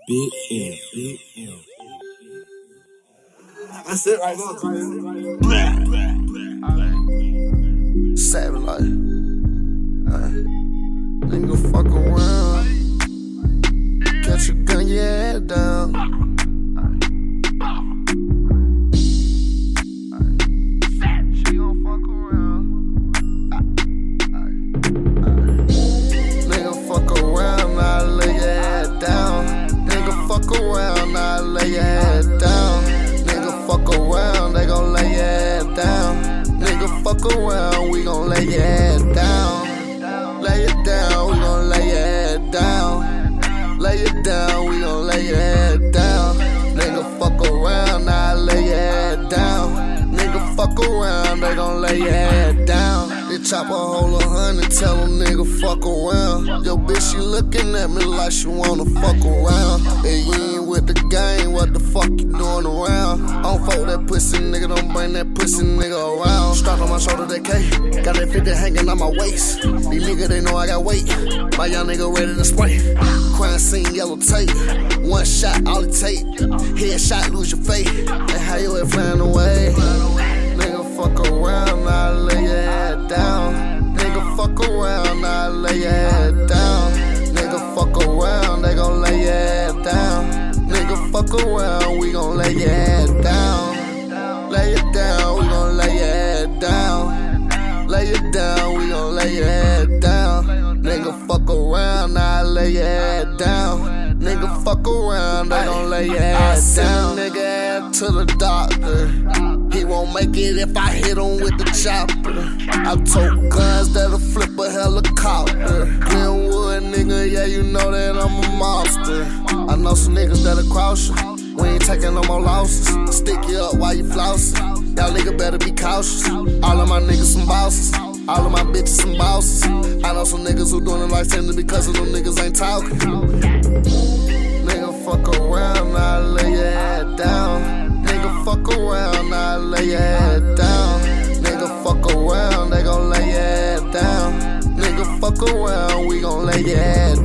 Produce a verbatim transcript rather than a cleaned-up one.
Big L. Big L. That's it right now. Savage life. Uh, nigga fuck around. Catch a gun, your head down. She gon' fuck around. Nigga fuck around, now lay your head down. Nigga fuck around, now lay your head down. Nigga fuck around, they gon' lay your head down. Nigga fuck around, we gon' lay your head down. Lay it down, we gon' lay your head down. Lay it down, we gon' lay your head down. Nigga fuck around, now lay your head down. Nigga fuck around, they gon' lay your head down. They chop a hole of honey, tell them nigga fuck around. Yo bitch, she looking at me like she wanna fuck around. And you ain't with the game, what the fuck you doing around? I don't fuck with that pussy nigga, don't bring that pussy nigga around. Strapped on my shoulder, that K, got that fifty hanging on my waist. These niggas, they know I got weight. My young nigga ready to spray. Crime scene, yellow tape. One shot, all it take. Headshot, lose your faith. And how you ain't flying away? Nigga fuck around, now lay your head down. Nigga fuck around, now lay your head down. Nigga fuck around, they gon' lay your head down. Nigga fuck around, we gon' lay your head down. Lay it down, we gon' lay your head down. Lay it down, we gon' lay your head down. Nigga fuck around, now lay your head down. Nigga fuck around, they gon' lay your head down. Nigga head to the doctor. He won't make it if I hit him with the chopper. I tote guns that'll flip a helicopter. Glenwood nigga, yeah, you know that I'm a monster. I know some niggas that'll cross you. We ain't taking no more losses. Stick you up while you flossing. Y'all nigga better be cautious. All of my niggas some bosses. All of my bitches some bosses. I know some niggas who doing it like tender because of them niggas ain't talking. Nigga fuck around, now lay your head down. Nigga fuck around, now lay your head down. Nigga fuck around, they gon' lay your head down. Nigga fuck around, we gon' lay your head